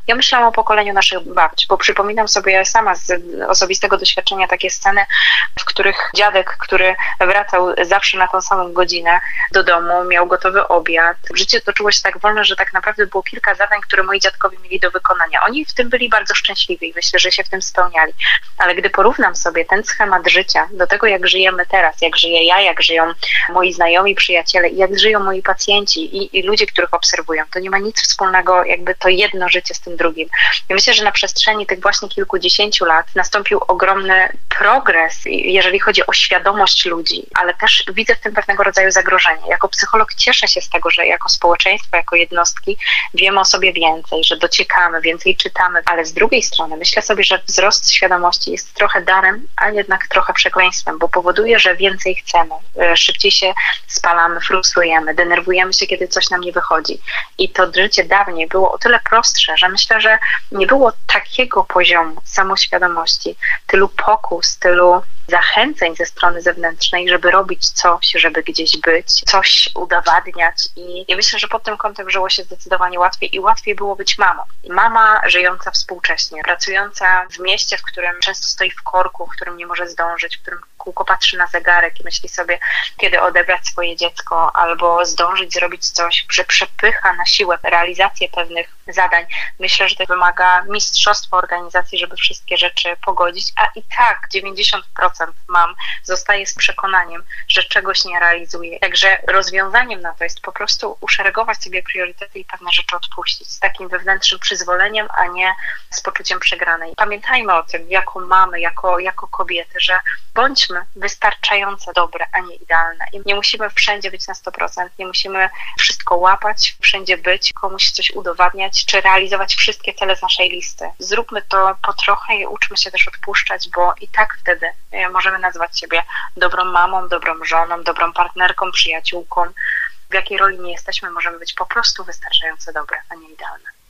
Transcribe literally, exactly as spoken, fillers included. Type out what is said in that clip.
Ja myślałam o pokoleniu naszych babci, bo przypominam sobie sama z osobistego doświadczenia takie sceny, w których dziadek, który wracał zawsze na tą samą godzinę do domu, miał gotowy obiad. Życie toczyło się tak wolno, że tak naprawdę było kilka zadań, które moi dziadkowie mieli do wykonania. Oni w tym byli bardzo szczęśliwi i myślę, że się w tym spełniali. Ale gdy porównam sobie ten schemat życia do tego, jak żyjemy teraz, jak żyję ja, jak żyją moi znajomi, przyjaciele i jak żyją moi pacjenci i, i ludzie, których obserwują, to nie ma nic wspólnego jakby to jedno życie z tym drugim. I myślę, że na przestrzeni tych właśnie kilkudziesięciu lat nastąpił ogromny progres, jeżeli chodzi o świadomość ludzi, ale też widzę w tym pewnego rodzaju zagrożenie. Jako psycholog cieszę się z tego, że jako społeczeństwo, jako jednostki wiemy o sobie więcej, że dociekamy, więcej czytamy, ale z drugiej strony myślę sobie, że wzrost świadomości jest trochę darem, a jednak trochę przekleństwem, bo powoduje, że więcej chcemy, szybciej się spalamy, frustrujemy, denerwujemy się, kiedy coś nam nie wychodzi. I to życie dawniej było o tyle prostsze, że myślę, że nie było takiego poziomu samoświadomości, tylu pokus, tylu zachęceń ze strony zewnętrznej, żeby robić coś, żeby gdzieś być, coś udowadniać i, i myślę, że pod tym kątem żyło się zdecydowanie łatwiej i łatwiej było być mamą. Mama żyjąca współcześnie, pracująca w mieście, w którym często stoi w korku, w którym nie może zdążyć, w którym kółko patrzy na zegarek i myśli sobie, kiedy odebrać swoje dziecko albo zdążyć zrobić coś, że przepycha na siłę realizację pewnych zadań. Myślę, że to wymaga mistrzostwa organizacji, żeby wszystkie rzeczy pogodzić, a i tak dziewięćdziesiąt procent mam zostaje z przekonaniem, że czegoś nie realizuje. Także rozwiązaniem na to jest po prostu uszeregować sobie priorytety i pewne rzeczy odpuścić z takim wewnętrznym przyzwoleniem, a nie z poczuciem przegranej. Pamiętajmy o tym, jako mamy, jako, jako kobiety, że bądźmy wystarczająco dobre, a nie idealne. I nie musimy wszędzie być na sto procent, nie musimy wszystko łapać, wszędzie być, komuś coś udowadniać, czy realizować wszystkie cele z naszej listy. Zróbmy to po trochę i uczmy się też odpuszczać, bo i tak wtedy możemy nazwać siebie dobrą mamą, dobrą żoną, dobrą partnerką, przyjaciółką. W jakiej roli nie jesteśmy, możemy być po prostu wystarczająco dobre, a nie idealne.